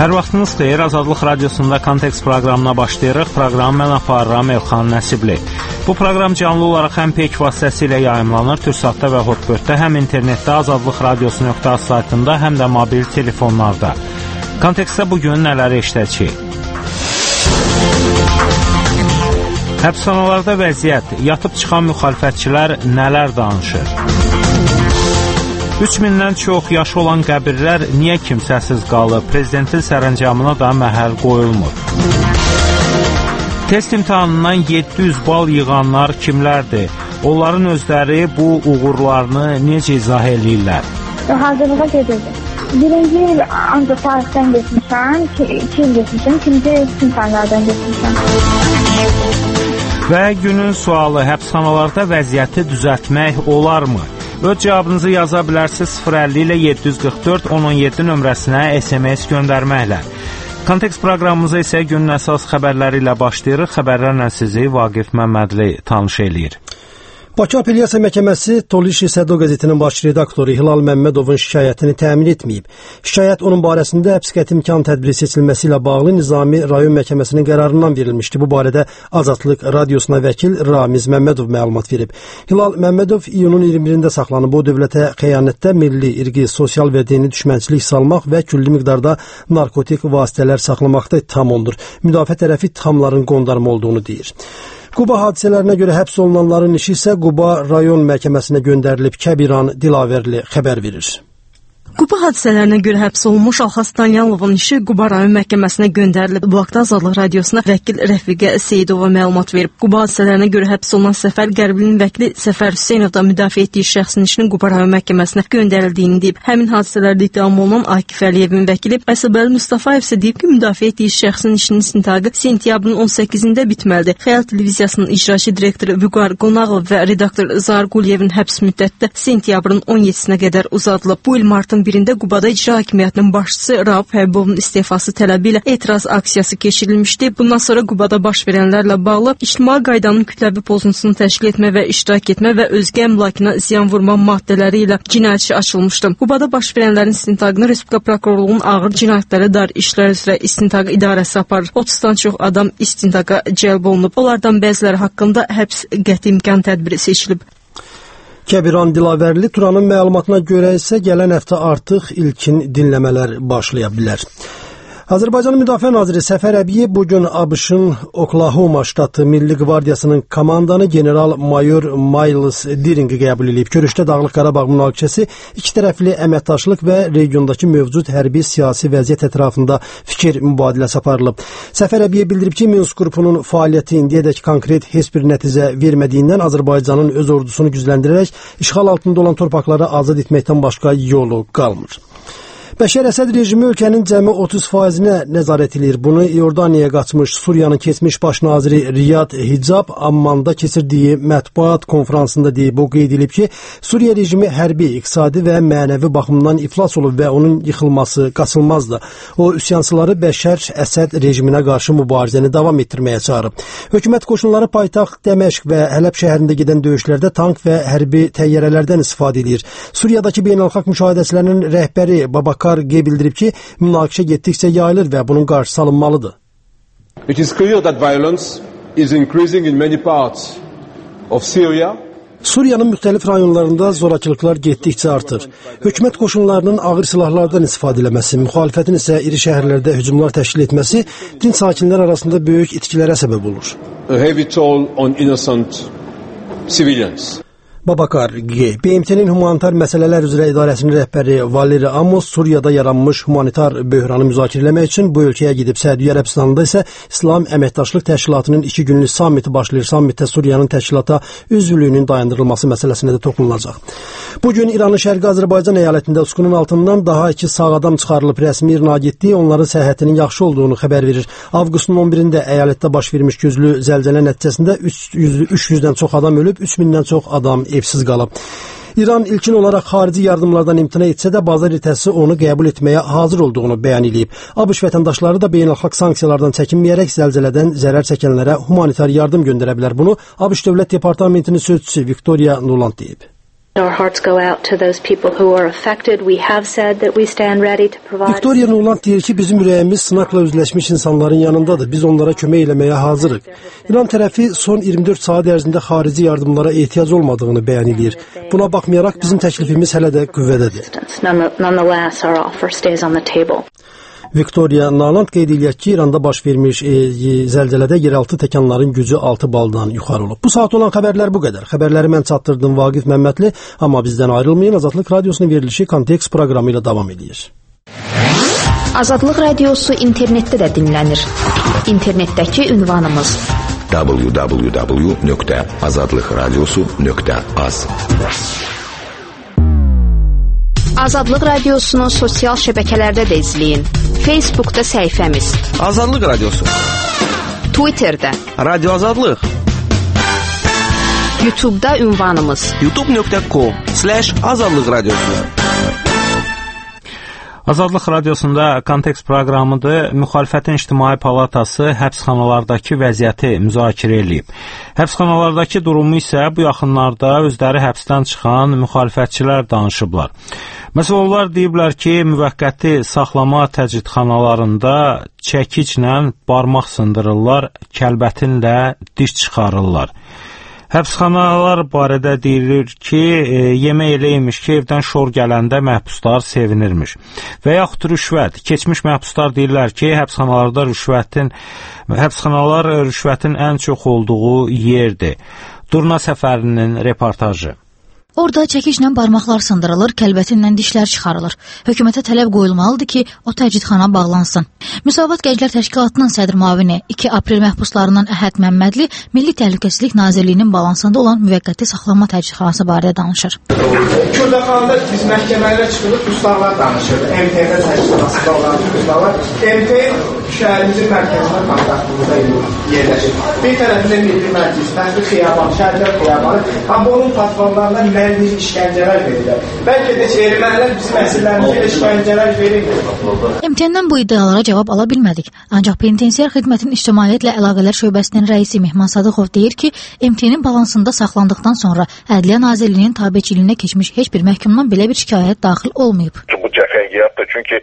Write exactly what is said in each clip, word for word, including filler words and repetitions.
Hər vaxtınız xeyir, Azadlıq Radiosunda Kontekst proqramına başlayırıq. Proqramı mən aparıram Elxan Nəsibli. Bu proqram canlı olaraq həm peyk vasitəsilə yayımlanır, Türksatda və Hotbirddə, həm internetdə Azadlıq Radiosu nöqtə az saytında, həm də mobil telefonlarda. Kontekstdə bugün nələri eşidəcəyik? Həbsxanalarda vəziyyət, yatıb çıxan müxalifətçilər nələr danışır? üç mindən çox yaşı olan qəbirlər niyə kimsəsiz qalıb? Prezidentin sərəncamına da məhəl qoyulmur. Test imtahanından yeddi yüz bal yığanlar kimlərdir? Onların özləri bu uğurlarını necə izah edirlər? Hazırlığa gedirdim. Birinci il ancaq tarixdən geçmişəm, iki il geçmişəm, ikinci imtahanlardan geçmişəm. Və günün sualı, həbsxanalarda vəziyyəti düzəltmək olarmı? Öz cavabınızı yaza bilərsiniz sıfır əlli ilə yeddi yüz qırx dörd on on yeddi nömrəsinə S M S göndərməklə. Kontekst proqramımıza isə günün əsas xəbərləri ilə başlayırıq. Xəbərlərlə sizi Vaqif Məmmədli tanış eləyir. Bakı Apellyasiya Məhkəməsi Tolişi Sədo qəzetinin baş redaktoru Hilal Məmmədovun şikayətini təmin etməyib. Şikayət onun barəsində həbs qəti imkan tədbiri seçilməsi ilə bağlı Nizami rayon məhkəməsinin qərarından verilmişdi. Bu barədə Azadlıq Radiosuna vəkil Ramiz Məmmədov məlumat verib. Hilal Məmmədov iyunun iyirmi birində saxlanıb. O dövlətə xəyanətdə milli, irqi, sosial və dini düşmənçilik salmaq və külli miqdarda narkotik vasitələr saxlamaqda ittiham olunur. Müdafiə tərəfi ittihamların qondarma olduğunu deyir. Quba hadisələrinə görə həbs olunanların işi isə Quba rayon məhkəməsinə göndərilib. Kəbiran Dilavərli xəbər verir. Quba hadisələrinə görə həbs olunmuş Alxaz Danyalovun işi Quba rayon məhkəməsinə göndərilib. Bu haqda Azadlıq Radiosuna vəkil Rəfiqə Seyidova məlumat verib. Quba hadisələrinə görə həbs olunan Səfər Qərbilin vəkili Səfər Hüseynov da müdafiə etdiyi şəxsin işinin Quba rayon məhkəməsinə göndərildiyini deyib. Həmin hadisələrdə ittiham olunan Akif Əliyevin vəkili Əsəbəli Mustafayev isə deyib ki, müdafiə etdiyi şəxsin işinin istintaqı sentyabrın on səkkizində bitməlidir. Xəyal televiziyasının icraçı direktoru Vüqar Qonağov və redaktor Zahir Quliyevin həbs müddəti sentyabrın on yeddisinə qədər uzadılıb. Bu il martın birində Qubada icra hakimiyyətinin başçısı Rauf Həbibovun istefası tələbi ilə etiraz aksiyası keçirilmişdi. Bundan sonra Qubada baş verənlərlə bağlı ictimai qaydanın kütləvi pozuntusunu təşkil etmə və iştirak etmə və özgə əmlakına ziyan vurma maddələri ilə cinayət işi açılmışdı. Qubada baş verənlərin istintaqını Respublika Prokurorluğunun ağır cinayətlərə dair işlər üzrə istintaq idarəsi aparır. otuzdan çox adam istintaqa cəlb olunub. Onlardan bəziləri haqqında həbs qəti imkan tədbiri seçilib. Kəbiran Dilavərli Turanın məlumatına görə isə gələn həftə artıq ilkin dinləmələr başlaya bilər. Azərbaycanın Müdafiə Naziri Səfər Əbiyev bugün ABŞ-ın Oklahoma ştatı Milli Qvardiyasının komandanı general-mayor Miles Deeringi qəbul edib. Görüşdə Dağlıq Qarabağ münaqişəsi, iki tərəfli əməkdaşlıq və regiondakı mövcud hərbi siyasi vəziyyət ətrafında fikir mübadiləsi aparılıb. Səfər Əbiyev bildirib ki, Minsk qrupunun fəaliyyəti indiyədək konkret heç bir nəticə vermədiyindən Azərbaycanın öz ordusunu gücləndirərək işğal altında olan torpaqları azad etməkdən başqa yolu qalmır. Bəşər Əsəd rejimi ölkənin cəmi otuz faizinə nəzarət edir. Bunu İordaniyaya qaçmış Suriyanın keçmiş baş naziri Riyad Hicab Ammanda keçirdiyi mətbuat konfransında deyib. O qeyd edib ki, Suriya rejimi hərbi, iqtisadi və mənəvi baxımdan iflas olub və onun yıxılması qaçılmazdır. O, üsyançıları Bəşər Əsəd rejiminə qarşı mübarizəni davam etdirməyə çağırıb. Hökumət qoşunları paytaxt Dəməşq və Hələb şəhərində gedən döyüşlərdə tank və hərbi təyyarələrdən istifadə edir. Suriyadakı beynəlxalq müşahidəçilərinin rəhbəri Babak G bildirib ki, münaqişə getdikcə yayılır və bunun qarşısı alınmalıdır. It is clear that violence is increasing in many parts of Syria. Suriyanın müxtəlif rayonlarında zorakılıqlar getdikcə artır. Hökumət qoşunlarının ağır silahlardan istifadə eləməsi, müxalifətin isə iri şəhərlərdə hücumlar təşkil etməsi dinc sakinlər arasında böyük itkilərə səbəb olur. A heavy toll on innocent civilians. Babakar G. B M T-nin humanitar məsələlər üzrə idarəsinin rəhbəri Valeri Amos Suriyada yaranmış humanitar böhranı müzakirə etmək üçün bu ölkəyə gedib. Səudiyyə Ərəbistanında isə İslam Əməkdaşlıq Təşkilatının iki günlük sammiti başlayır. Sammitdə Suriyanın təşkilata üzvlüyünün dayandırılması məsələsinə də toxunulacaq. Bugün İranın Şərqi Azərbaycan əyalətində Uskunun altından daha iki sağ adam çıxarılıb. Rəsmi İRNA getdi, onların səhhətinin yaxşı olduğunu xəbər verir. Avqustun on birində əyalətdə baş vermiş güclü zəlzələ nəticəsində üç yüzdən çox adam ölüb, üç mindən çox adam evsiz qalıb. İran ilkin olaraq xarici yardımlardan imtina etsə də bazar ertəsi onu qəbul etməyə hazır olduğunu bəyan edib. ABŞ vətəndaşları da beynəlxalq sanksiyalardan çəkinməyərək zəlzələdən zərər çəkənlərə humanitar yardım göndərə bilər. Bunu ABŞ Dövlət Departamentinin sözçüsü Viktoriya Nuland deyib. Our hearts go out to those people who are affected. We have said that we stand ready to provide. Victoria Nuland deyir ki, bizim ürəyimiz sınaqla üzləşmiş insanların yanındadır. Biz onlara kömək eləməyə hazırıq. İran tərəfi son iyirmi dörd saat ərzində xarici yardımlara ehtiyac olmadığını bəyan edir. Buna baxmayaraq bizim təklifimiz hələ də qüvvədədir. Nonetheless, our offer stays on the table. Victoria Nuland qeyd edir ki, İranda baş vermiş e, zəlzələdə yeraltı təkanların gücü altı baldan yuxarı olub. Bu saat olan xəbərlər bu qədər. Xəbərləri mən çatdırdım Vaqif Məmmədli, amma bizdən ayrılmayın. Azadlıq Radiosunun verilişi Kontekst proqramı ilə davam edir. Azadlıq Radiosu internetdə də dinlənir. İnternetdəki ünvanımız w w w nöqtə azadlıq radiosu nöqtə az. Azadlıq Radiosunu sosial şəbəkələrdə də izləyin. Facebookda səhifəmiz Azadlıq Radiosu, Twitterdə Radio Azadlıq, YouTube'da ünvanımız youtube nöqtə com slash azadlıq radiosu. Azadlıq Radiosunda Kontekst proqramıdır. Müxalifətin İctimai Palatası həbsxanalardakı vəziyyəti müzakirə edib. Həbsxanalardakı durumu isə bu yaxınlarda özləri həbsdən çıxan müxalifətçilər danışıblar. Məsələn, onlar deyiblər ki, müvəqqəti saxlama təcridxanalarında çəkiclə barmaq sındırırlar, kəlbətinlə diş çıxarırlar. Həbsxanalar barədə deyilir ki, e, yemək elə imiş ki, evdən şor gələndə məhbuslar sevinirmiş. Və yaxud rüşvət. Keçmiş məhbuslar deyirlər ki, həbsxanalarda rüşvətin, həbsxanalar rüşvətin ən çox olduğu yerdir. Durna Səfərinin reportajı. Orada çəkiclə barmaqlar sındırılır, kəlbətinlə dişlər çıxarılır. Hökumətə tələb qoyulmalıdır ki, o təcridxana bağlansın. Müsavat Gənclər Təşkilatının sədr müavini iki aprel məhbuslarından Əhəd Məmmədli Milli Təhlükəsizlik Nazirliyinin balansında olan müvəqqəti saxlanma təcridxanası barədə danışır. Kürdəxanda biz məhkəmələrə çıxırıq, ustalar danışır. M T V təcridxanasında olan ustalar. M T şəhərimizin mərkəzində kontaktımızda yerləşir. Bir tərəfində Milli Məclis, Məsəl Xiyaban, Şəhərlər Xiyabanı, amma onun patronlarından bir işgəncələr verirlər. Bəlkə də ermənilər bizim əsirlərimizə işgəncələr verirlər. M T N-dən bu iddialara cavab ala bilmədik. Ancaq Penitensiar Xidmətin İctimaiyyətlə Əlaqələr Şöbəsinin rəisi Mehman Sadıqov deyir ki, M T N-in balansında saxlandıqdan sonra Ədliyyə Nazirliyinin tabeçiliyinə keçmiş heç bir məhkumdan belə bir şikayət daxil olmayıb. Bu cəfəngiyatdır, çünki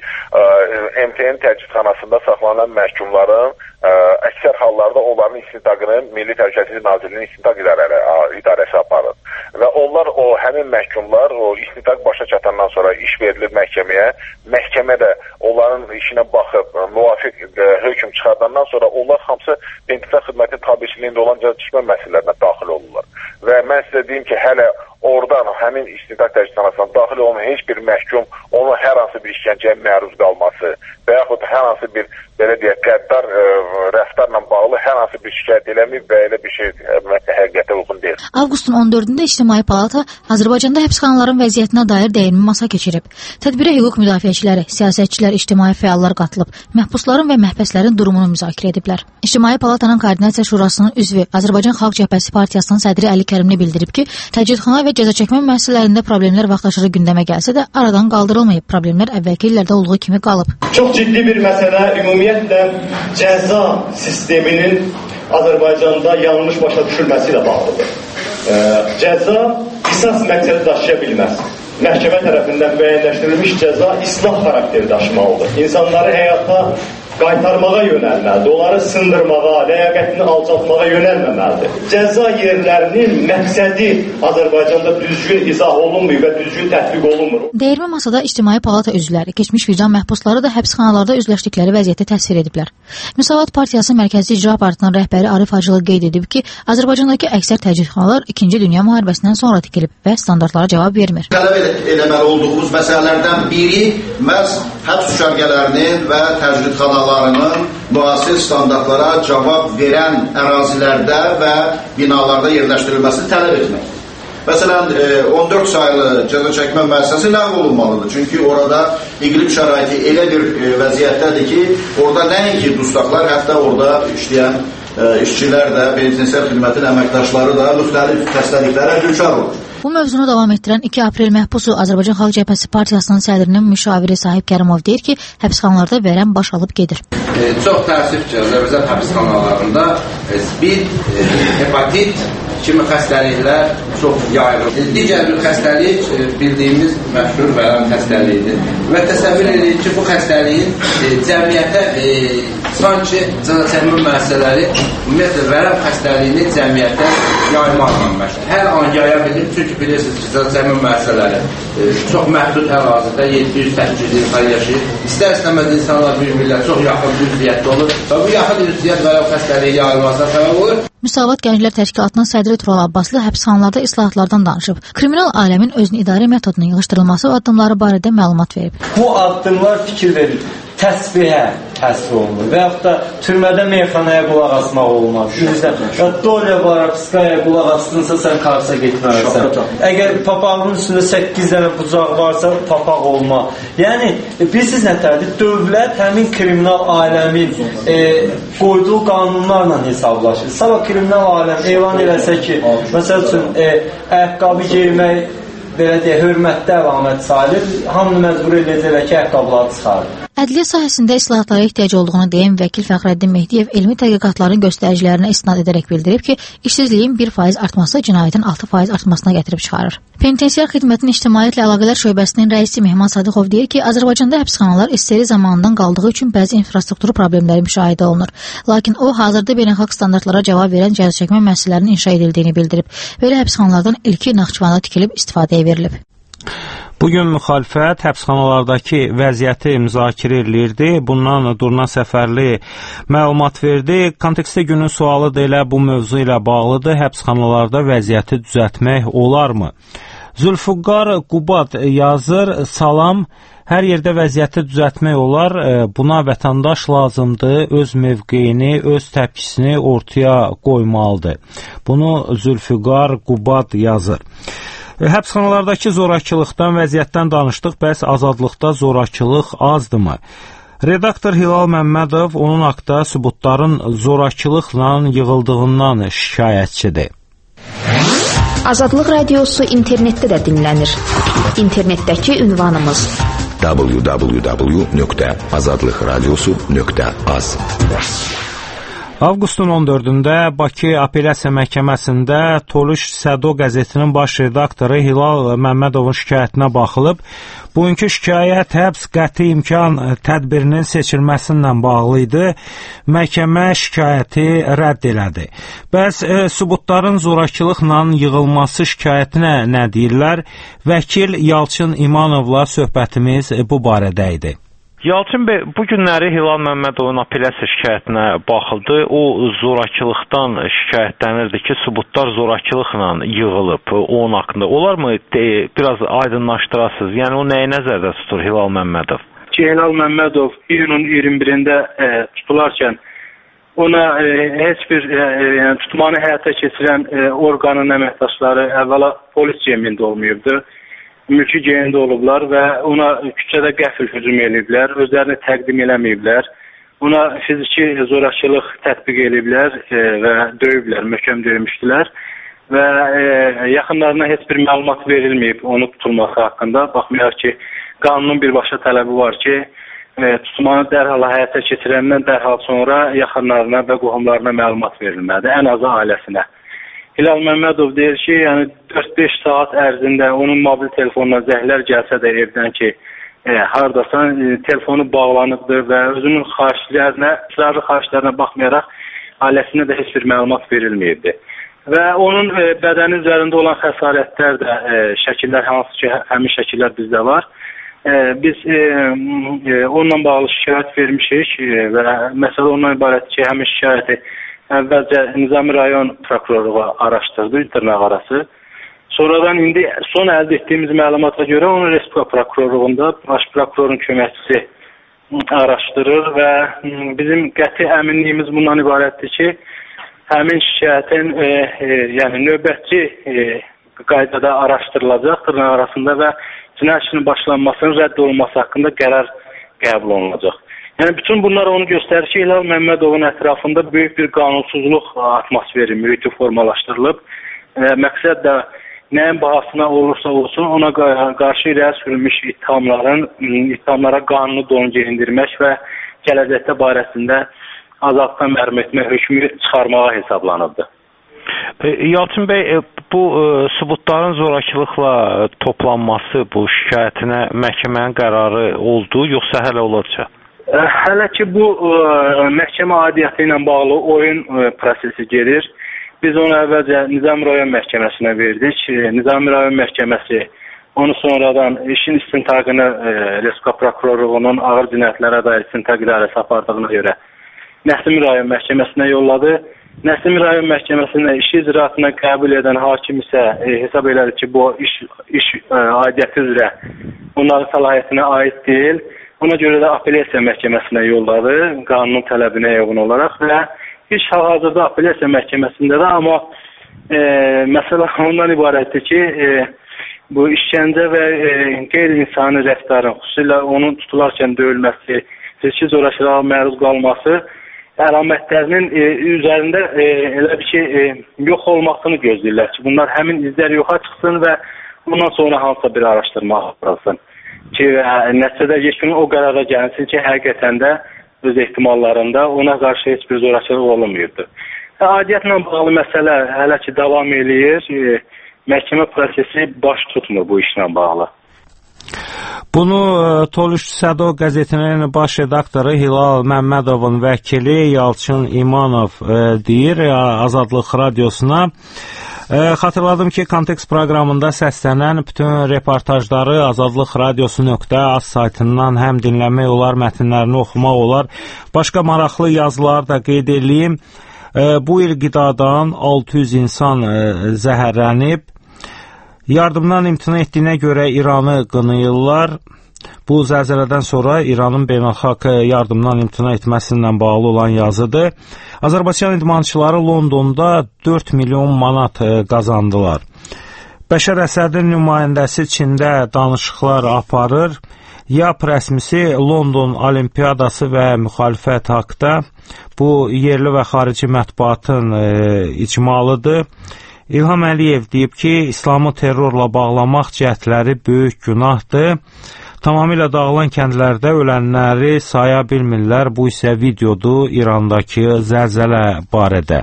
M T N təcridxanasında saxlanan məhkumların ə, əksər hallarda onların istintaqını Milli Təhlükəsizlik Nazirliyinin istintaq idarəsi aparır. Və onlar o həmin məhkumlar o istintaq başa çatandan sonra iş verilir məhkəməyə. Məhkəmə də onların işinə baxıb müvafiq hökm çıxardandan sonra onlar hamısı Penitensiar Xidmətin tabeçiliyində olan cəzaçəkmə məsələlərinə daxil olurlar. Və mən sizə deyim ki, hələ oradan həmin istintaq təcridxanasına daxil olan heç bir məhkum onun hər hansı bir işgəncəyə məruz qalması və yaxud hər hansı bir belə deyək, qəddar ə, rəftarla bağlı hər hansı bir şikayət eləməyib və elə bir şey həqiqətə uyğun deyil. Avqustun on dördündə İctimai Palata Azərbaycanda həbsxanaların vəziyyətinə dair dəyirmi masa keçirib. Tədbirə hüquq müdafiəçiləri, siyasətçilər, ictimai fəallar qatılıb, məhbusların və məhbəslərin durumunu müzakirə ediblər. İctimai Palatanın Koordinasiya Şurasının üzvü Azərbaycan Xalq Cəbhəsi Partiyasının sədri Əli Kərimli bildirib ki, təcridxana və cəzaçəkmə müəssisələrində problemlər vaxtaşırı gündəmə gəlsə də aradan qaldırılmayıb. Problemlər əvvəlki illərdə olduğu kimi qalıb. Çox ciddi bir məsələ ümumiyyətlə cəza sisteminin Azərbaycanda yanlış başa düşülməsi ilə bağlıdır. E, cəza qisas məqsədi daşıya bilməz. Məhkəmə tərəfindən müəyyənləşdirilmiş cəza islah xarakteri daşımalıdır. İnsanları həyata qaytarmağa yönəlməlidir, onları sındırmağa, ləyaqətini alçaltmağa yönəlməməlidir. Cəza yerlərinin məqsədi Azərbaycanda düzgün izah olunmuyor və düzgün tətbiq olunmur. Dəyirmi masada İctimai Palata üzvləri, keçmiş vicdan məhbusları da həbsxanalarda üzləşdikləri vəziyyəti təsvir ediblər. Müsavat Partiyası Mərkəzi İcra Partiyasının rəhbəri Arif Hacılı qeyd edib ki, Azərbaycandakı əksər təcridxanalar İkinci Dünya müharibəsindən sonra tikilib və standartlara cavab vermir. Tələb eləməli olduğumuz məsələlərdən biri məhz həbs düşərgələrinin və təcridxanalarının müasir standartlara cavab verən ərazilərdə və binalarda yerləşdirilməsini tələb etmək. Məsələn, on dörd sayılı cəzaçəkmə müəssisəsi ləğv olunmalıdır. Çünki orada iqlim şəraiti elə bir vəziyyətdədir ki, orada nəinki dustaqlar, hətta orada işləyən işçilər də, penitensiar xidmətin əməkdaşları da müxtəlif xəstəliklərə düçar olur. Bu mövzunu davam etdirən iki aprel məhbusu Azərbaycan Xalq Cəbhəsi Partiyasının sədrinin müşaviri Sahib Kərimov deyir ki, həbsxanalarda vərəm baş alıb gedir. E, çox təəssüf ki, Azərbaycan həbsxanalarında bir e, hepatit kimi xəstəliklər çox yayılır. Digər bir xəstəlik bildiyimiz məşhur vərəm xəstəliyidir. Və təsəvvür edirik ki, bu xəstəliyin e, cəmiyyətə e, sanki cəzaçəkmə müəssisələri ümumiyyətlə vərəm xəstəliyini cəmiyyətə yaymaqla məşğul. Hər an yaya bilir, çünki bilirsiniz ki, cəzaçəkmə müəssisələri e, çox məhdud ərazidə yeddi yüz səkkiz yüz insan yaşayır. İstər-istəməz insanlar bir-birlər çox yaxın ünsiyyətdə olur və bu yaxın ünsiyyət vərəm xəstəliyi yayılmasına səbəb olur. Müsavat Gənclər Təşkilatının sədri Tural Abbaslı həbsxanalarda islahatlardan danışıb. Kriminal aləmin özünü idarə metodunun yığışdırılması və addımları barədə məlumat verib. Bu addımlar fikir verir, təsbihə həsr olunur və yaxud da türmədə meyxanaya qulaq asmaq olmaz. Ya dolya var, piskaya qulaq asdınsa sən karsa getməlisən. Əgər papağının üstündə səkkiz dənə bucaq varsa papaq olma. Yəni, bilirsiniz nətərdir? Dövlət həmin kriminal aləmin e, qoyduğu qanunlarla hesablaşır. Sabah kriminal aləm elan eləsə ki, məsəl üçün, e, ayaqqabı geymək, belə deyə, hörmətdə əlamət sayılır, hamını məcbur edəcəklər ki, ayaqqabıları çıxarır. Ədliyyə sahəsində islahatlara ehtiyac olduğunu deyən vəkil Fəxrəddin Mehdiyev elmi tədqiqatların göstəricilərinə istinad edərək bildirib ki, işsizliyin bir faiz artması cinayətin altı faiz artmasına gətirib çıxarır. Penitensiar xidmətin ictimaiyyətlə əlaqələr şöbəsinin rəisi Mehman Sadıqov deyir ki, Azərbaycanda həbsxanalar S S R zamanından qaldığı üçün bəzi infrastruktur problemləri müşahidə olunur. Lakin o, hazırda beynəlxalq standartlara cavab verən cəzaçəkmə müəssisələrinin inşa edildiyini bildirib. Belə həbsxanalardan ilki Naxçıvanda tikilib istifadəyə verilib. Bugün müxalifət həbsxanalardakı vəziyyəti müzakirə edilirdi. Bundan Durna Səfərli məlumat verdi. Kontekstdə günün sualı da elə bu mövzu ilə bağlıdır. Həbsxanalarda vəziyyəti düzəltmək olarmı? Zülfüqar Qubad yazır, salam, hər yerdə vəziyyəti düzəltmək olar, buna vətəndaş lazımdır, öz mövqeyini, öz təpkisini ortaya qoymalıdır. Bunu Zülfüqar Qubad yazır. Həbsxanalardakı zorakılıqdan, vəziyyətdən danışdıq, bəs azadlıqda zorakılıq azdırmı? Redaktor Hilal Məmmədov onun haqda sübutların zorakılıqla yığıldığından şikayətçidir. Azadlıq radiosu internetdə də dinlənir. İnternetdəki ünvanımız w w w nöqtə azadlıq radiosu nöqtə az. Avqustun on dördündə Bakı Apellyasiya Məhkəməsində Toluş Sədo qəzetinin baş redaktoru Hilal Məmmədovun şikayətinə baxılıb. Bugünkü şikayət həbs qəti imkan tədbirinin seçilməsindən bağlı idi. Məhkəmə şikayəti rədd elədi. Bəs e, sübutların zorakılıqla yığılması şikayətinə nə deyirlər? Vəkil Yalçın İmanovla söhbətimiz bu barədə idi. Yalçın bəy, bu günləri Hilal Məmmədovun apellyasiya şikayətinə baxıldı. O, zorakılıqdan şikayətlənirdi ki, sübutlar zorakılıqla yığılıb onun haqqında. Olar mı de, biraz aydınlaşdırasınız? Yəni, o nəyi nəzərdə tutur Hilal Məmmədov? Ki, Hilal Məmmədov iyunun iyirmi birində e, tutularkən ona e, heç bir e, yəni, tutmanı həyata keçirən e, orqanın əməkdaşları əvvəla polis cemində olmayıbdı. Mülki geyində olublar və ona küçədə qəfil hücum ediblər, özlərini təqdim eləməyiblər. Ona fiziki zorakılıq tətbiq ediblər e, və döyüblər, möhkəm döymüşdülər və e, yaxınlarına heç bir məlumat verilməyib onu tutulması haqqında. Baxmayaraq ki, qanunun birbaşa tələbi var ki, e, tutmanı dərhal həyata keçirəndən dərhal sonra yaxınlarına və qohumlarına məlumat verilməlidir, ən azı ailəsinə. Hilal Məmmədov deyir ki, yəni dörd beş saat ərzində onun mobil telefonuna zəhlər gəlsə də evdən ki, e, hardasan, e, telefonu bağlanıbdır və özünün xahişlərinə, ısrarlı xahişlərinə baxmayaraq ailəsinə də heç bir məlumat verilməyibdir. Və onun e, bədəni üzərində olan xəsarətlər də e, şəkillər, hansı ki, həmin şəkillər bizdə var. E, biz e, e, onunla bağlı şikayət vermişik e, və məsələ ondan ibarət ki, həmin şikayəti əvvəlcə Nizami rayon prokurorluğu araşdırdı, dırnaq arası. Sonradan indi son əldə etdiyimiz məlumata görə onu Respublika prokurorluğunda baş prokurorun köməkçisi araşdırır və bizim qəti əminliyimiz bundan ibarətdir ki, həmin şikayətin e, e, yəni növbətçi e, qaydada araşdırılacaq dırnaq arasında və cinayət işinin başlanmasının rədd olunması haqqında qərar qəbul olunacaq. Yəni, bütün bunlar onu göstərir ki, Hilal Məmmədovun ətrafında böyük bir qanunsuzluq atmosferi, mühiti formalaşdırılıb. E, məqsəd də nəyin bahasına olursa olsun, ona qarşı irəli sürülmüş ittihamların, ittihamlara qanunu don geyindirmək və gələcəkdə barəsində azadlıqdan məhrum etmə hökmü çıxarmağa hesablanıbdır. Yalçın bəy, bu sübutların zorakılıqla toplanması bu şikayətinə məhkəmənin qərarı oldu, yoxsa hələ olacaq? Hələ ki bu məhkəmə aidiyyəti ilə bağlı oyun prosesi gedir. Biz onu əvvəlcə Nizami rayon məhkəməsinə verdik. Nizami rayon məhkəməsi onu sonradan işin istintaqını Respublika prokurorluğunun ağır cinayətlərə dair istintaq idarəsi apardığına görə Nəsimi rayon məhkəməsinə yolladı. Nəsimi rayon məhkəməsində iş icraatına qəbul edən hakim isə e, hesab elədi ki, bu iş, iş e, aidiyyəti üzrə onların səlahiyyətinə aid deyil. Ona görə də apellyasiya məhkəməsinə yolladı, qanunun tələbinə uyğun olaraq və iş hal-hazırda apellyasiya məhkəməsində də, amma e, məsələ ondan ibarətdir ki, e, bu işgəncə və e, qeyri-insani rəftarın, xüsusilə onun tutularkən döyülməsi, seçki zorakılığa məruz qalması əlamətlərinin e, üzərində e, elə bir ki, e, yox olmasını gözləyirlər ki, bunlar həmin izlər yoxa çıxsın və bundan sonra hansısa bir araşdırma aparılsın. Ki, e, nəticədə yekun o qərara gəlinsin ki, həqiqətən də öz ehtimallarında ona qarşı heç bir zorakılıq olunmuyordu. E, aidiyyətlə bağlı məsələ hələ ki, davam eləyir. E, məhkəmə prosesi baş tutmur bu işlə bağlı. Bunu Toluş Sədo qəzetinin baş redaktoru Hilal Məmmədovun vəkili Yalçın İmanov e, deyir Azadlıq radiosuna. E, xatırladım ki, Kontekst proqramında səslənən bütün reportajları azadlıq radiosu nöqtə az saytından həm dinləmək olar, mətnlərini oxumaq olar. Başqa maraqlı yazılar da qeyd edeyim. E, bu il qidadan altı yüz insan e, zəhərlənib. Yardımdan imtina etdiyinə görə İranı qınayırlar. Bu zəlzələdən sonra İranın beynəlxalq yardımdan imtina etməsinlə bağlı olan yazıdır. Azərbaycan idmançıları Londonda dörd milyon manat qazandılar. Bəşər Əsədin nümayəndəsi Çində danışıqlar aparır. YAP rəsmisi London Olimpiyadası və müxalifət haqda bu yerli və xarici mətbuatın e, icmalıdır. İlham Əliyev deyib ki, İslamı terrorla bağlamaq cəhdləri böyük günahdır. Tamamilə dağılan kəndlərdə ölənləri saya bilmirlər. Bu isə videodur İrandakı zəlzələ barədə.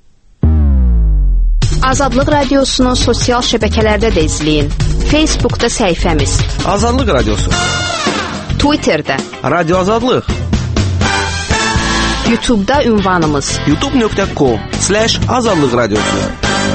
Azadlıq radiosunu sosial şəbəkələrdə də izləyin. Facebookda səhifəmiz Azadlıq radiosu, Twitterdə Radio Azadlıq, YouTube'da ünvanımız youtube nöqtə com slash azadlıq radiosu.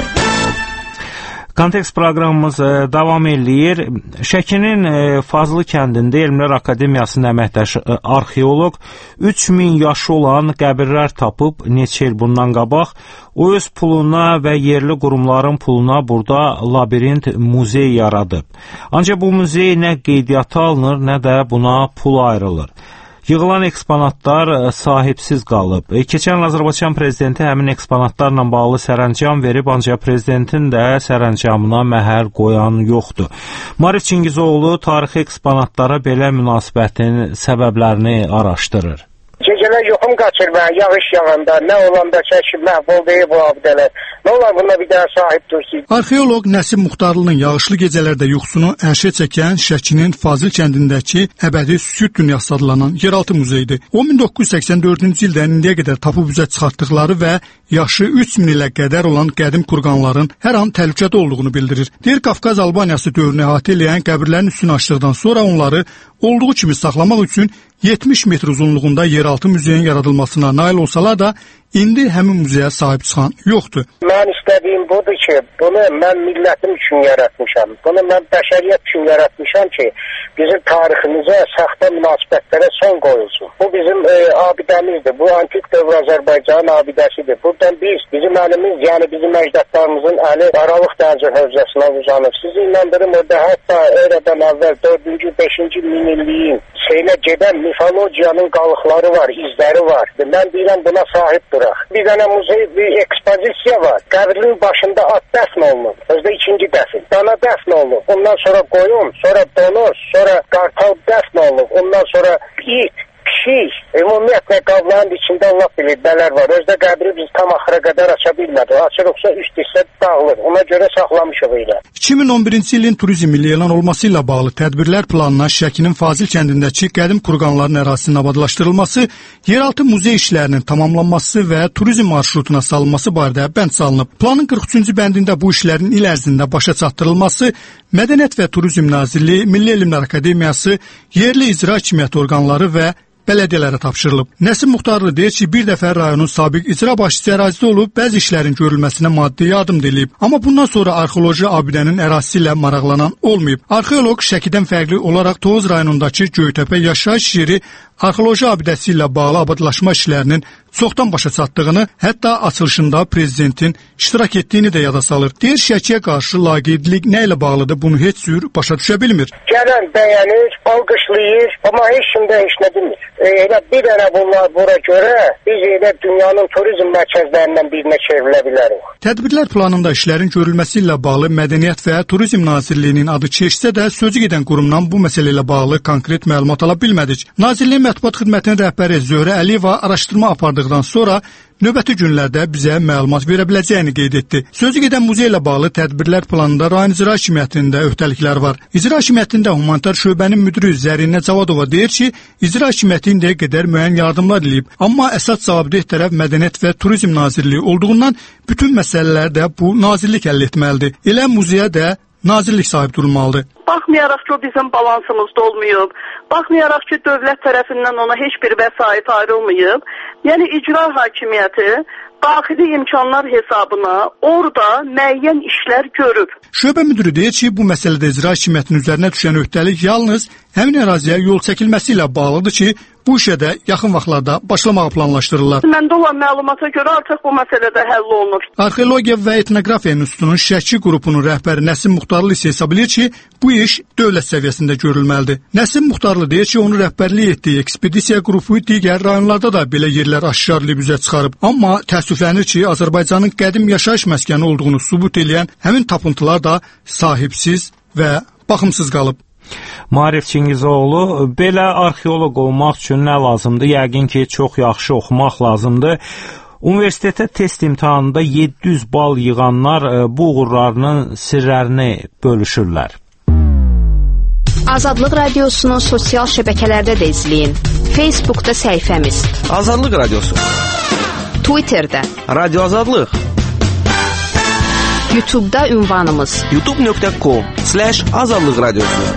Kontekst proqramımız davam eləyir. Şəkinin Fazlı kəndində Elmlər Akademiyasının əməkdaşı arxeoloq üç min yaşı olan qəbirlər tapıb neçə il bundan qabaq. O öz puluna və yerli qurumların puluna burada labirint muzey yaradıb. Ancaq bu muzey nə qeydiyyata alınır, nə də buna pul ayrılır. Yığılan eksponatlar sahibsiz qalıb. Keçən Azərbaycan prezidenti həmin eksponatlarla bağlı sərəncam verib, ancaq prezidentin də sərəncamına məhəl qoyan yoxdur. Marif Çingizoğlu tarixi eksponatlara belə münasibətin səbəblərini araşdırır. Gecələr yoxum qaçır və yağış yağanda, nə olanda çəkib məhv oldu bu abidələr. Nə olar buna bir daha sahib dursun? Arxeoloq Nəsib Muxtarlının yağışlı gecələrdə yuxusunu ərşə çəkən Şəkinin Fazıl kəndindəki əbədi sükut dünyası adlanan yeraltı muzeydir. O min doqquz yüz səksən dördüncü ildən indiyə qədər tapıb üzə çıxartdıqları və yaşı üç min ilə qədər olan qədim kurqanların hər an təhlükədə olduğunu bildirir. Deyir, Qafqaz Albaniyası dövrünü əhatə edən qəbirlərin üstünü açdıqdan sonra onları olduğu kimi saxlamaq üçün yetmiş metr uzunluğunda yeraltı muzeyin yaradılmasına nail olsalar da indi həmin muzeyə sahib çıxan yoxdur. Mən istədiyim budur ki, bunu mən millətim üçün yaratmışam. Bunu mən bəşəriyyət üçün yaratmışam ki, bizim tariximizə, saxta münasibətlərə son qoyulsun. Bu bizim e, abidəmizdir. Bu antik dövr Azərbaycanın abidəsidir. Buradan biz, bizim əlimiz, yəni bizim əcdadlarımızın əli Aralıq Dənizin hövzəsinə uzanır. Sizi inandırım, orada hətta eradan əvvəl dördüncü, beşinci minilliyin şeylə gedən mifologiyanın qalıqları var, izləri var. Mən deyirəm buna sahib duraq. Bir dənə muzey, bir ekspozisiya var. Qəbrin başında at dəfn olunur. Özdə ikinci dəfn. Dana dəfn olunur. Ondan sonra qoyun, sonra donuz, sonra qartal dəfn olunur. Ondan sonra it, pişik Pişik, ümumiyyətlə qabların içində Allah bilir nələr var. Özdə qəbri biz tam axıra qədər aça bilmədik. Açırıqsa üst hissə dağılır. Ona görə saxlamışıq elə. iki min on birinci ilin turizm ili elan olması ilə bağlı tədbirlər planına Şəkinin Fazil kəndindəki qədim kurqanların ərazisinin abadlaşdırılması, yeraltı muzey işlərinin tamamlanması və turizm marşrutuna salınması barədə bənd salınıb. Planın qırx üçüncü bəndində bu işlərin il ərzində başa çatdırılması Mədəniyyət və Turizm Nazirliyi, Milli Elmlər Akademiyası, yerli icra hakimiyyəti orqanları və bələdiyyələrə tapşırılıb. Nəsim Muxtarlı deyir ki, bir dəfə rayonun sabiq icra başçısı ərazidə olub, bəzi işlərin görülməsinə maddi yardım edilib. Amma bundan sonra arxeoloji abidənin ərazisi ilə maraqlanan olmayıb. Arxeoloq Şəkidən fərqli olaraq Tovuz rayonundakı Göytəpə yaşayış yeri arxeoloji abidəsi ilə bağlı abadlaşma işlərinin çoxdan başa çatdığını, hətta açılışında prezidentin iştirak etdiyini də yada salır. Deyir, Şəkiyə qarşı laqeydlik nə ilə bağlıdır, bunu heç cür başa düşə bilmir. Gələn bəyənir, alqışlayır, amma heç kim də heç nə bilmir. E, elə bir dənə bunlar bura görə biz elə dünyanın turizm mərkəzlərindən birinə çevrilə bilərik. Tədbirlər planında işlərin görülməsi ilə bağlı Mədəniyyət və Turizm Nazirliyinin adı keçsə də sözü gedən qurumdan bu məsələ ilə bağlı konkret məlumat ala bilmədik. Nazirliyin Mətbuat Xidmətinin rəhbəri Zöhrə Əliyeva araşdırma apardıqdan sonra növbəti günlərdə bizə məlumat verə biləcəyini qeyd etdi. Sözü gedən muzey ilə bağlı tədbirlər planında rayon icra hakimiyyətində öhdəliklər var. İcra hakimiyyətində humanitar şöbənin müdiri Zərinə Cavadova deyir ki, icra hakimiyyəti indiyə qədər müəyyən yardımlar edilib. Amma əsas cavabdeh tərəf Mədəniyyət və Turizm Nazirliyi olduğundan bütün məsələlər də bu nazirlik həll etməlidir. Elə muzeyə də nazirlik sahib durmalıdır. Baxmayaraq ki, o bizim balansımızda olmayıb, baxmayaraq ki, dövlət tərəfindən ona heç bir vəsait ayrılmayıb, yəni icra hakimiyyəti daxili imkanlar hesabına orada müəyyən işlər görüb. Şöbə müdiri deyir ki, bu məsələdə icra hakimiyyətinin üzərinə düşən öhdəlik yalnız həmin əraziyə yol çəkilməsi ilə bağlıdır ki, bu işə də yaxın vaxtlarda başlamağı planlaşdırırlar. Məndə olan məlumata görə artıq bu məsələ də həll olunur. Arxeologiya və Etnografiya İnstitutunun Şəki qrupunun rəhbəri Nəsim Muxtarlı isə hesab edir ki, bu iş dövlət səviyyəsində görülməlidir. Nəsim Muxtarlı deyir ki, onun rəhbərlik etdiyi ekspedisiya qrupu digər rayonlarda da belə yerlər aşkarlayıb üzə çıxarıb. Amma təəssüflənir ki, Azərbaycanın qədim yaşayış məskəni olduğunu sübut edən həmin tapıntılar da sahibsiz və baxımsız qalıb. Maarif Çingizoğlu, belə arxeoloq olmaq üçün nə lazımdır? Yəqin ki, çox yaxşı oxumaq lazımdır. Universitetə test imtahanında yeddi yüz bal yığanlar bu uğurlarının sirlərini bölüşürlər. Azadlıq Radiosunu sosial şəbəkələrdə də izləyin. Facebookda səhifəmiz Azadlıq Radiosu, Twitterdə Radio Azadlıq, YouTube'da ünvanımız youtube nöqtə com slash azadlıq radiosu.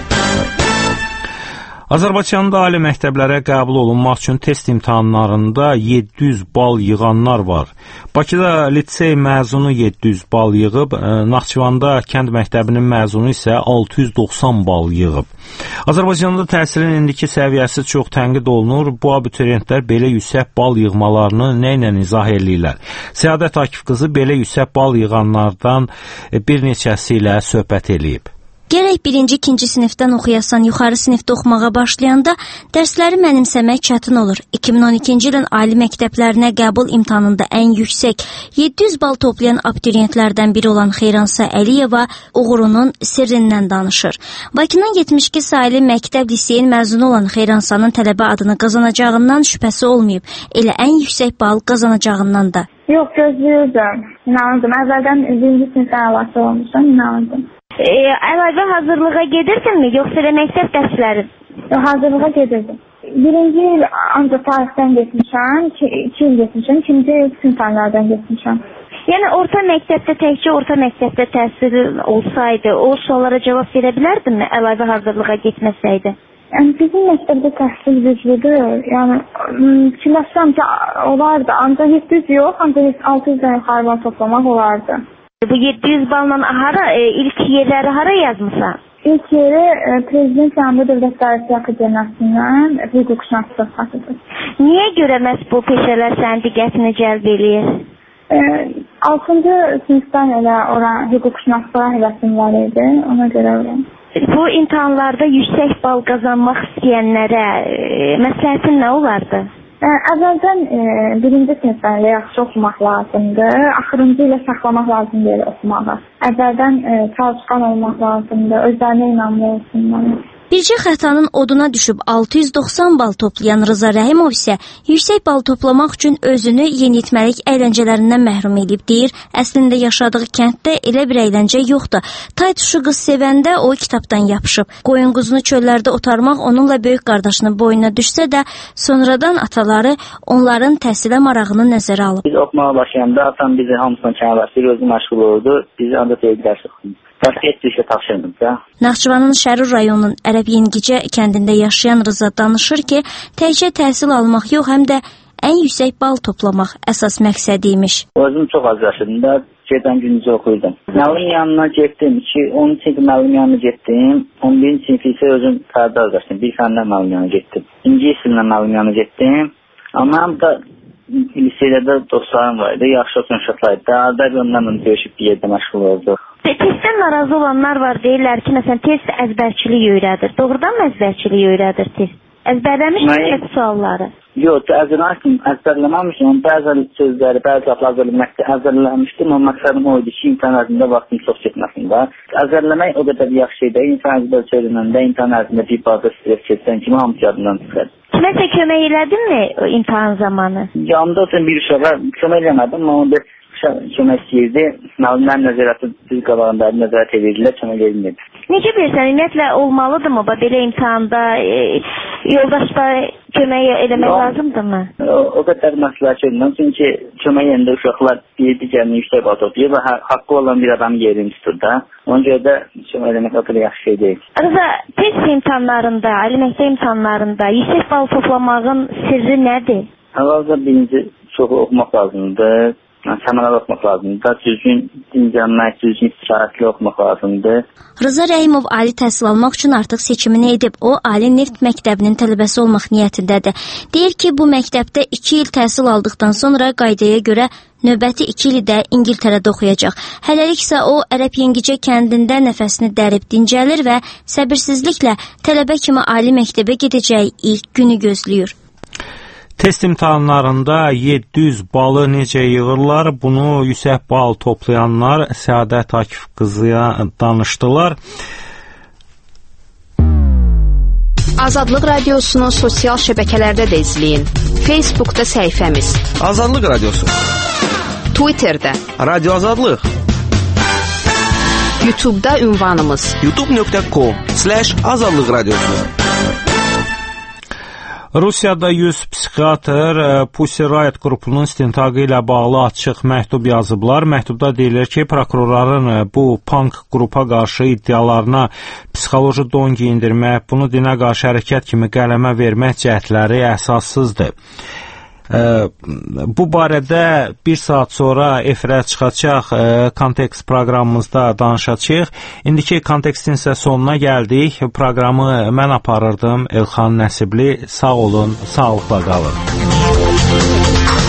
Azərbaycanda ali məktəblərə qəbul olunmaq üçün test imtahanlarında yeddi yüz bal yığanlar var. Bakıda lisey məzunu yeddi yüz bal yığıb, Naxçıvanda kənd məktəbinin məzunu isə altı yüz doxsan bal yığıb. Azərbaycanda təhsilin indiki səviyyəsi çox tənqid olunur. Bu abituriyentlər belə yüksək bal yığmalarını nə ilə izah edirlər? Səadət Akif qızı belə yüksək bal yığanlardan bir neçəsi ilə söhbət eləyib. Gərək birinci, ikinci sinifdən oxuyasan, yuxarı sinifdə oxumağa başlayanda dərsləri mənimsəmək çətin olur. iki min on ikinci ilin ali məktəblərinə qəbul imtahanında ən yüksək yeddi yüz bal toplayan abituriyentlərdən biri olan Xeyransa Əliyeva uğurunun sirrindən danışır. Bakının yetmiş iki saylı məktəb liseyin məzunu olan Xeyransa'nın tələbə adını qazanacağından şübhəsi olmayıb. Elə ən yüksək bal qazanacağından da. Yox, gözləyirdim. İnanırdım. Əvvəldən birinci sinifdən əlasə olmuşam, inanırdım. E, əlavə hazırlığa gedirdinmi, yoxsa elə məktəb dərsləri? Hazırlığa gedirdim. Birinci il ancaq tarixdən getmişəm, iki il getmişəm, ikinci il siniflərdən getmişəm. Yəni orta məktəbdə, təkcə orta məktəbdə təhsil olsaydı, o suallara cavab verə bilərdinmi, əlavə hazırlığa getməsəydi? Yəni bizim məktəbdə təhsil güclüdür. Yəni fikirləşirəm ki, olardı, ancaq yeddi yüz yox, ancaq altı yüzdən yuxarı bal toplamaq olardı. Bu yeddi yüz balla hara, e, ilk yerləri hara yazmısan? İlk yeri e, Prezident Yanında Dövlət Dairəsi Akademiyasından hüquqşünaslıq fakültəsi. Niyə görə məhz bu peşələr sənin diqqətini cəlb eləyir? E, altıncı sinifdən elə ora hüquqşünaslığa həvəsim var idi, ona görə öyle. Bu imtahanlarda yüksək bal qazanmaq istəyənlərə e, məsləhətin nə olardı? Əvvəldən e, birinci sinifdən yaxşı oxumaq lazımdır, axırıncı ilə saxlamaq lazımdır oxumağı. Əvvəldən e, çalışqan olmaq lazımdır, özlərinə inanlı olsunlar. Bircə xətanın oduna düşüb altı yüz doxsan bal toplayan Rıza Rəhimov isə yüksək bal toplamaq üçün özünü yeniyetməlik əyləncələrindən məhrum edib deyir. Əslində yaşadığı kənddə elə bir əyləncə yoxdur. Tay tuşu qız sevəndə o kitabdan yapışıb. Qoyun quzunu çöllərdə otarmaq onunla böyük qardaşının boynuna düşsə də, sonradan ataları onların təhsilə marağını nəzərə alıb. Biz oxumağa başlayanda atam bizi hamısına çağırır, özü məşğul oldu. Biz anda deyib dərs oxuyorduk. Başqa heç bir şey tapşırmırıq da. Naxçıvanın Şərur rayonunun Ərəb Yengicə kəndində yaşayan Rıza danışır ki, təkcə təhsil almaq yox, həm də ən yüksək bal toplamaq əsas məqsədiymiş. Özüm çox az yaşadım da, gedən gündüzü oxuyurdum. Müəllim yanına getdim, ki, onuncu sinfi müəllim yanına getdim, on birinci sinfi isə özüm fərdi azlaşdım, bir fəndən müəllim yanına getdim. İngilis dilindən müəllim yanına getdim, amma həm də liseydə də dostlarım var idi, yaxşı oxuyan uşaqlar idi. Ədəbi onlarla görüşüb bir yerdə məşğul olduq. Testdən narazı olanlar var, deyirlər ki, məsələn, test əzbərçilik öyrədir. Doğrudan mı əzbərçilik öyrədir test? Əzbərləmişsiniz sualları? Yox, əzbərləməmişim. Bəzi sözləri, bəzi lafları əzbərləmişdim. O məqsədim o idi ki, imtahan ərzində vaxtım çox getməsin də. Əzbərləmək o qədər yaxşı şey deyil. İmtahan ərzində çevrəndə, imtahan ərzində bir bazda stres keçsən kimi hamısı yadından çıxır. Kiməsə kömək elədinmi imtahan zamanı? Yanımda oturun bir uşağa kömək eləmədim. Onu kömək istəyirdi. Müəllimlərin nəzarəti düz qabağında nəzarət edirdilər, kömək edilmedi. Necə bilirsən, ümumiyyətlə olmalıdırmı belə imtahanda e, yoldaşda kömək eləmək lazımdırmı? O, o qədər məsləhət görməm, çünki kömək edəndə uşaqlar bir digərini yüksək bal toplayır və haqqı olan bir adamın yerini tutur da. Ona görə də kömək eləmək o qədər yaxşı şey deyil. Rıza, test imtahanlarında, ali məktəb imtahanlarında yüksək bal toplamağın sirri nədir? Əvvəlcə birinci çox oxumaq lazımdır. Səmərəli oxumaq lazımdır. Düzgün dincəlmək, düzgün istirahətli oxumaq lazımdır. Rıza Rəhimov ali təhsil almaq üçün artıq seçimini edib. O, Ali Neft məktəbinin tələbəsi olmaq niyyətindədir. Deyir ki, bu məktəbdə iki il təhsil aldıqdan sonra qaydaya görə növbəti iki ili də İngiltərədə oxuyacaq. Hələlik isə o, Ərəb Yengicə kəndində nəfəsini dərib dincəlir və səbirsizliklə tələbə kimi ali məktəbə gedəcəyi ilk günü gözləyir. Test imtahanlarında yeddi yüz balı necə yığırlar, bunu yüksək bal toplayanlar Səadət Akif qızıya danışdılar. Azadlıq Radiosunu sosial şəbəkələrdə də izləyin. Facebookda səhifəmiz Azadlıq Radiosu, Twitterdə Radio Azadlıq, YouTube'da ünvanımız youtube nöqtə com slash azadlıq radiosu. Rusiyada yüz psixiatr Pussy Riot qrupunun istintaqı ilə bağlı açıq məktub yazıblar. Məktubda deyilir ki, prokurorların bu punk qrupa qarşı iddialarına psixoloji don giyindirmək, bunu dinə qarşı hərəkət kimi qələmə vermək cəhdləri əsassızdır. Bu barədə bir saat sonra efirə çıxacaq Kontekst proqramımızda danışacağıq. İndiki Kontekstin isə sonuna gəldik. Proqramı mən aparırdım, Elxan Nəsibli. Sağ olun, sağlıqla qalın.